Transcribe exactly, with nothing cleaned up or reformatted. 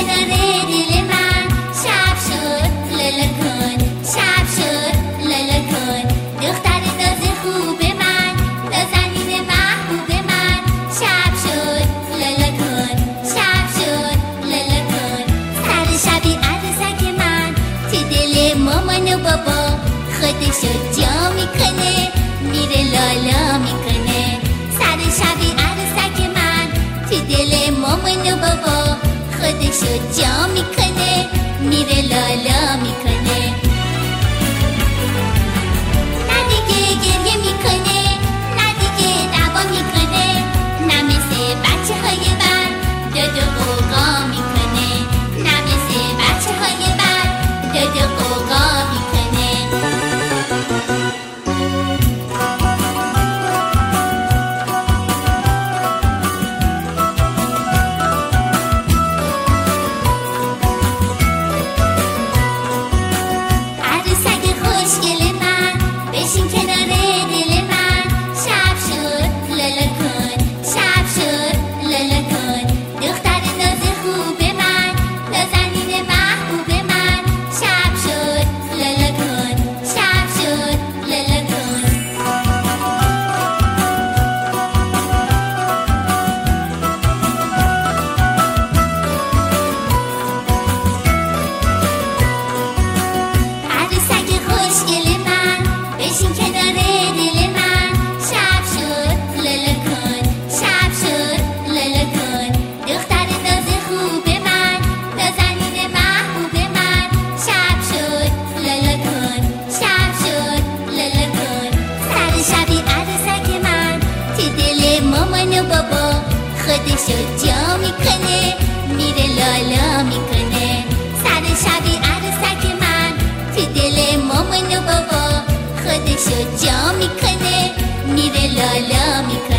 کنار دل من شب شد لالا کن شب شد لالا کن دختر ناز خوب من نازنین محبوب من شب شد لالا کن شب شد لالا کن سر شبی عروسک من تو دل مامان و بابا خودشو جا میکنه میره لالا میکنه سر شبی عروسک من تو دل مامان و بابا خودشو جا میکنه میره لالا میکنه نه دیگه گریه میکنه نه دیگه دعوا میکنه نه مثل بچه های بر داد و قوقا میکنه نه مثل بچه های بر داد و قوقا میکنه خودشو جا میکنه میره لالا میکنه سر شبی عروسک من تو دل مامان و بابا خودشو جا میکنه میره لالا میکنه